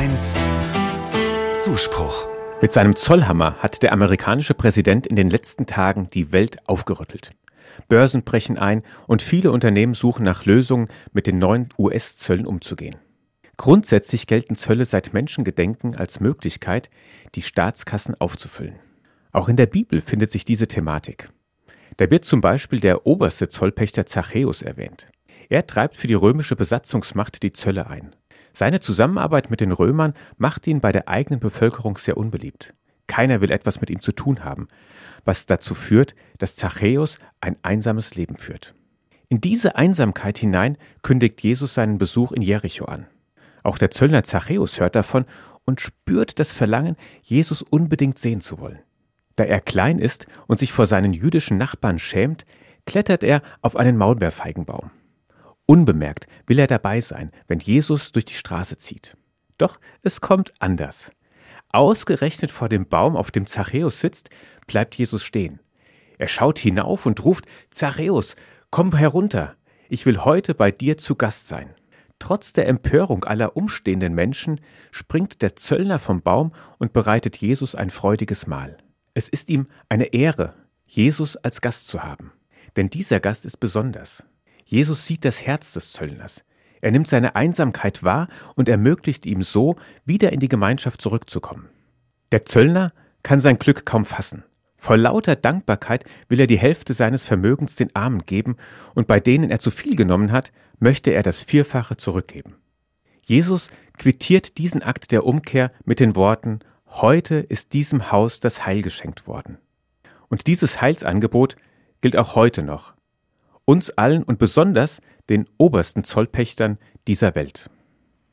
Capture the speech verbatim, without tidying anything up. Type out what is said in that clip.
eins Zuspruch. Mit seinem Zollhammer hat der amerikanische Präsident in den letzten Tagen die Welt aufgerüttelt. Börsen brechen ein und viele Unternehmen suchen nach Lösungen, mit den neuen U S-Zöllen umzugehen. Grundsätzlich gelten Zölle seit Menschengedenken als Möglichkeit, die Staatskassen aufzufüllen. Auch in der Bibel findet sich diese Thematik. Da wird zum Beispiel der oberste Zollpächter Zachäus erwähnt. Er treibt für die römische Besatzungsmacht die Zölle ein. Seine Zusammenarbeit mit den Römern macht ihn bei der eigenen Bevölkerung sehr unbeliebt. Keiner will etwas mit ihm zu tun haben, was dazu führt, dass Zachäus ein einsames Leben führt. In diese Einsamkeit hinein kündigt Jesus seinen Besuch in Jericho an. Auch der Zöllner Zachäus hört davon und spürt das Verlangen, Jesus unbedingt sehen zu wollen. Da er klein ist und sich vor seinen jüdischen Nachbarn schämt, klettert er auf einen Maulbeerfeigenbaum. Unbemerkt will er dabei sein, wenn Jesus durch die Straße zieht. Doch es kommt anders. Ausgerechnet vor dem Baum, auf dem Zachäus sitzt, bleibt Jesus stehen. Er schaut hinauf und ruft: Zachäus, komm herunter, ich will heute bei dir zu Gast sein. Trotz der Empörung aller umstehenden Menschen springt der Zöllner vom Baum und bereitet Jesus ein freudiges Mahl. Es ist ihm eine Ehre, Jesus als Gast zu haben. Denn dieser Gast ist besonders. Jesus sieht das Herz des Zöllners. Er nimmt seine Einsamkeit wahr und ermöglicht ihm so, wieder in die Gemeinschaft zurückzukommen. Der Zöllner kann sein Glück kaum fassen. Vor lauter Dankbarkeit will er die Hälfte seines Vermögens den Armen geben und bei denen er zu viel genommen hat, möchte er das Vierfache zurückgeben. Jesus quittiert diesen Akt der Umkehr mit den Worten: Heute ist diesem Haus das Heil geschenkt worden. Und dieses Heilsangebot gilt auch heute noch. Uns allen und besonders den obersten Zollpächtern dieser Welt.